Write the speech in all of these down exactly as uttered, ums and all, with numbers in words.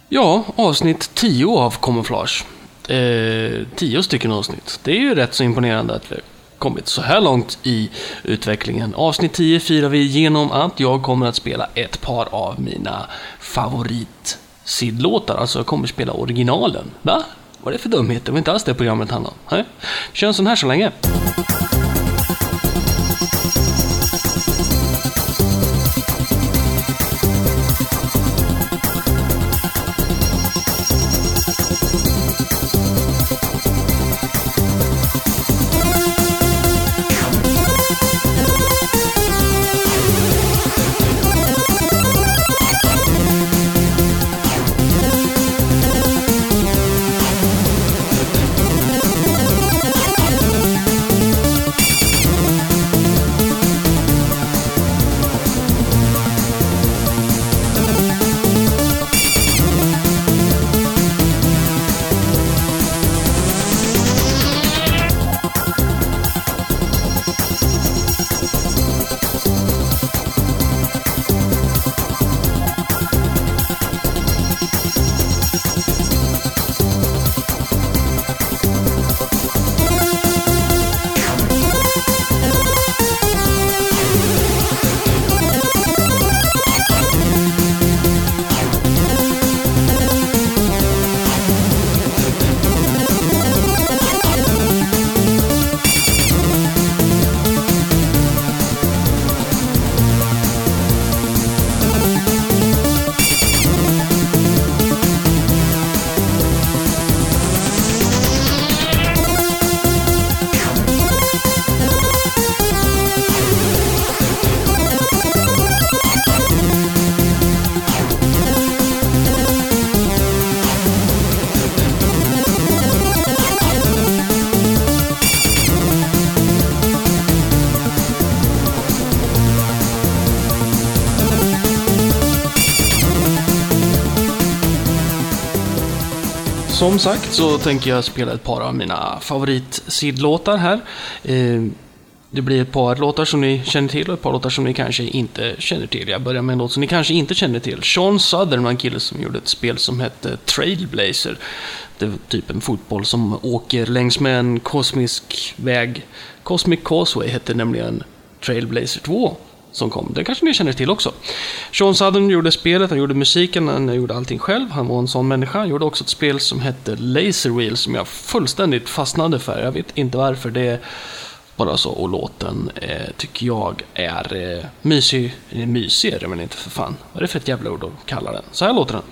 Ja, avsnitt tio av Camouflage. Eh, tio stycken avsnitt. Det är ju rätt så imponerande att vi har kommit så här långt i utvecklingen. Avsnitt tio firar vi genom att jag kommer att spela ett par av mina favorit-sidlåtar. Alltså jag kommer att spela originalen. Va? Vad är det för dumhet? Det var inte alls det programmet handlar om. Nej? Kör en sån här så länge. Som sagt så tänker jag spela ett par av mina favorit-sidlåtar här. Det blir ett par låtar som ni känner till och ett par låtar som ni kanske inte känner till. Jag börjar med en låt som ni kanske inte känner till. Sean Southern var en kille som gjorde ett spel som hette Trailblazer. Det var typ en fotboll som åker längs med en kosmisk väg. Cosmic Causeway hette nämligen Trailblazer två. Som kom. Det kanske ni känner till också. Sean Southern gjorde spelet, han gjorde musiken, han gjorde allting själv. Han var en sån människa. Han gjorde också ett spel som hette Laser Wheel som jag fullständigt fastnade för. Jag vet inte varför, det är bara så. Och låten eh, tycker jag är eh, mysig. Mysig är det men inte för fan. Vad är det för ett jävla ord att kalla den? Så här låter den.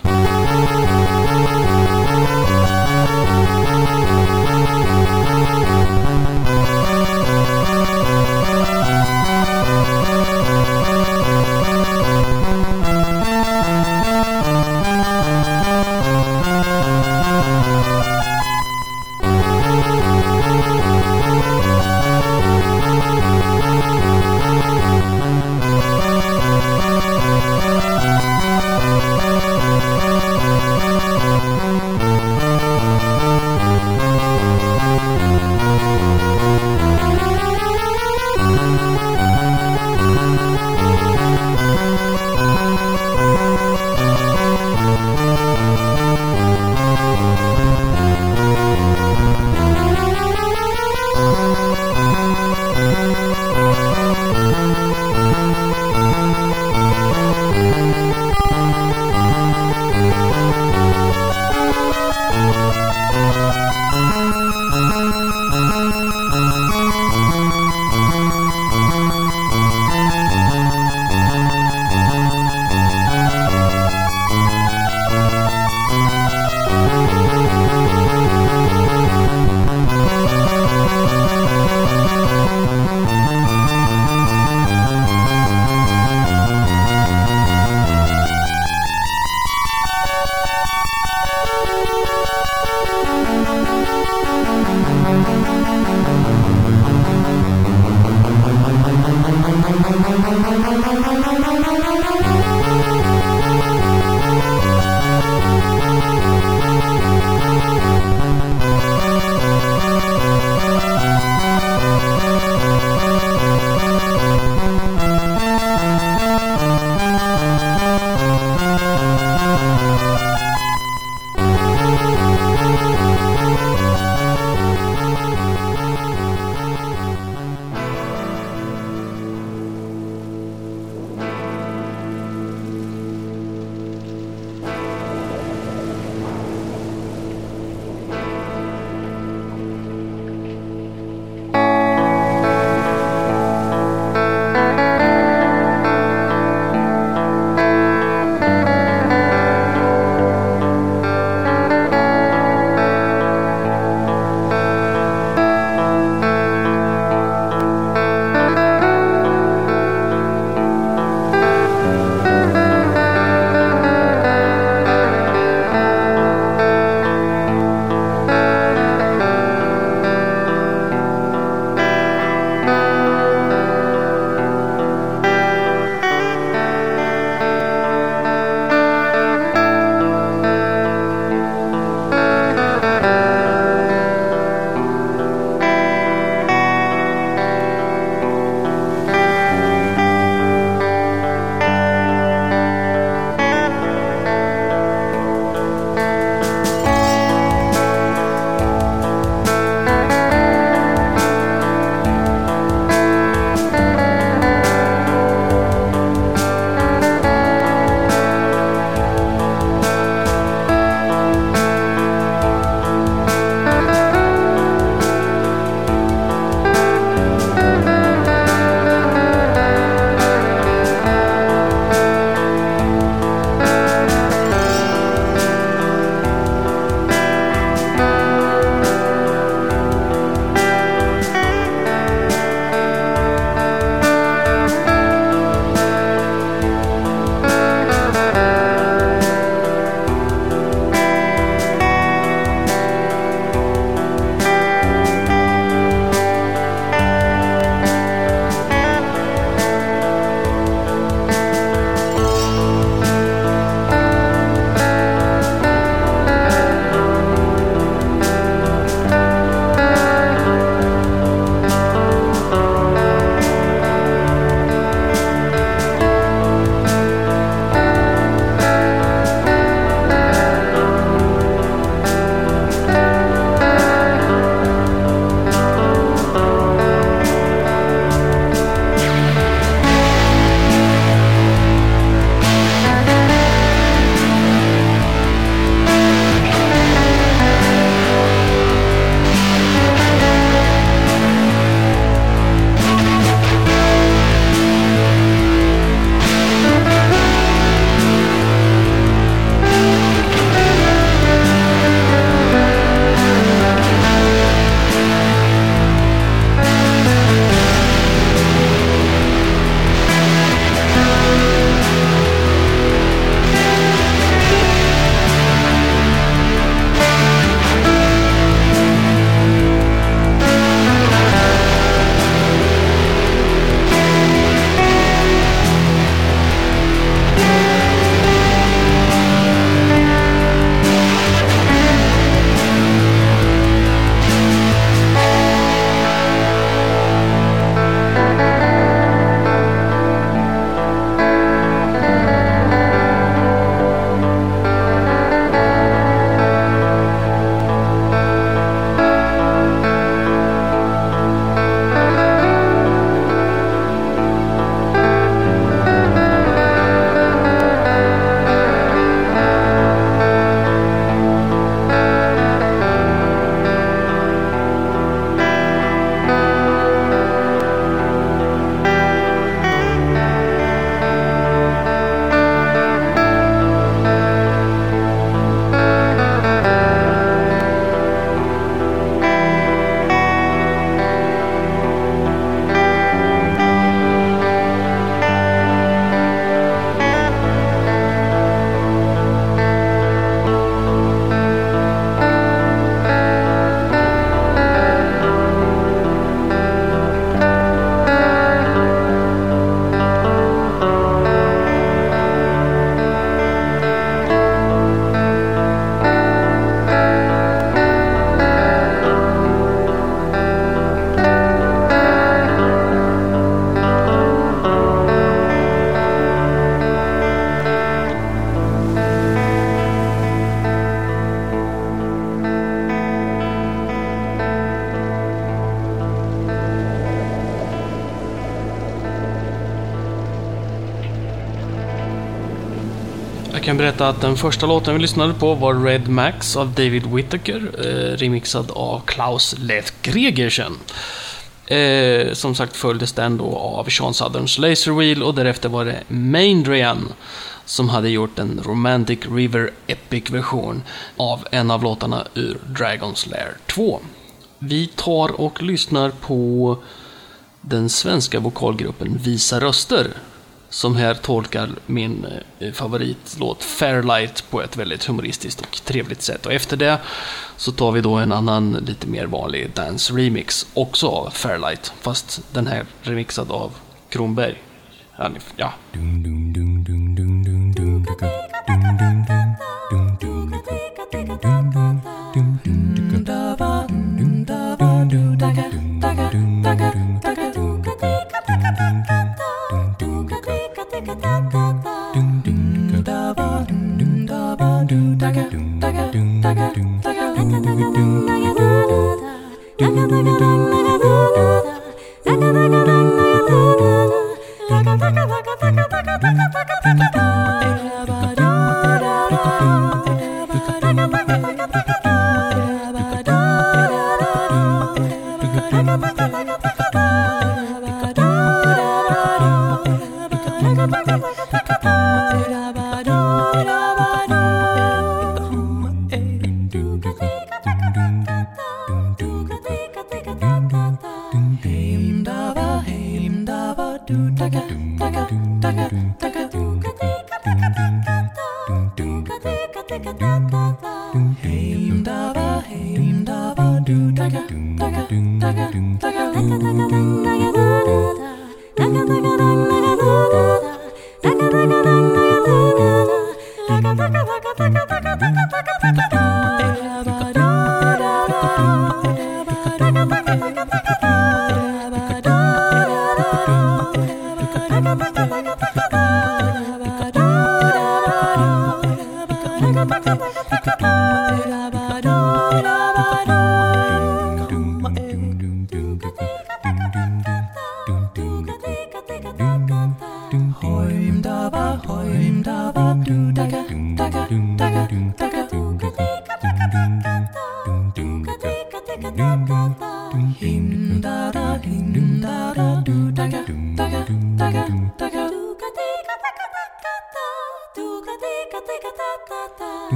kan berätta att den första låten vi lyssnade på var Red Max av David Whittaker, eh, remixad av Klaus Leth Gregersen. Eh, som sagt följdes den då av Sean Southerns Laser Wheel, och därefter var det Maindrian som hade gjort en Romantic River Epic-version av en av låtarna ur Dragon's Lair två. Vi tar och lyssnar på den svenska vokalgruppen Visa Röster, som här tolkar min favoritlåt Fairlight på ett väldigt humoristiskt och trevligt sätt. Och efter det så tar vi då en annan lite mer vanlig dance remix, också av Fairlight, fast den här remixad av Kronberg. Ja.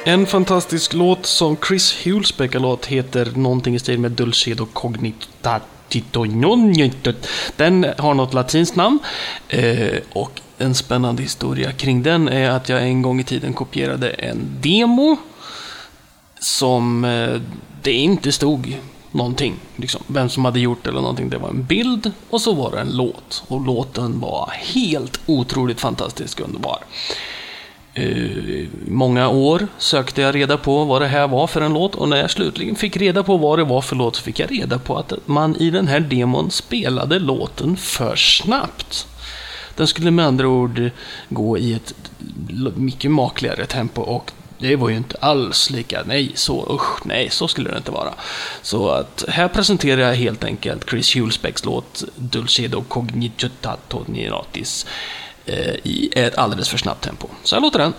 En fantastisk låt som Chris Hulsbeck har låt heter någonting i stil med Dulcedo Cognitativo. Den har något latinskt namn eh, och en spännande historia kring den är att jag en gång i tiden kopierade en demo som eh, det inte stod någonting, liksom, vem som hade gjort eller någonting. Det var en bild och så var det en låt och låten var helt otroligt fantastisk underbar. Uh, många år sökte jag reda på vad det här var för en låt och när jag slutligen fick reda på vad det var för låt så fick jag reda på att man i den här demon spelade låten för snabbt. Den skulle med andra ord gå i ett mycket makligare tempo och det var ju inte alls lika, nej, så, usch, nej, så skulle det inte vara. Så att här presenterar jag helt enkelt Chris Hulsbecks låt Dulcedo Cognitativo i ett alldeles för snabbt tempo. Så här låter den.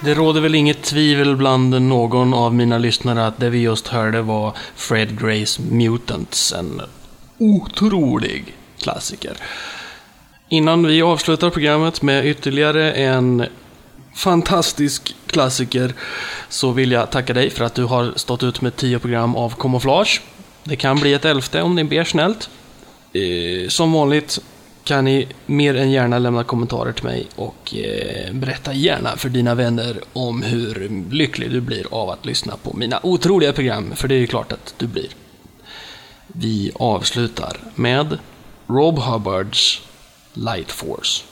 Det råder väl inget tvivel bland någon av mina lyssnare att det vi just hörde var Fred Grays Mutants, en otrolig klassiker. Innan vi avslutar programmet med ytterligare en fantastisk klassiker så vill jag tacka dig för att du har stått ut med tio program av Camouflage. Det kan bli ett elfte om ni ber snällt. Eh, som vanligt kan ni mer än gärna lämna kommentarer till mig och eh, berätta gärna för dina vänner om hur lycklig du blir av att lyssna på mina otroliga program, för det är ju klart att du blir. Vi avslutar med Rob Hubbards Light Force.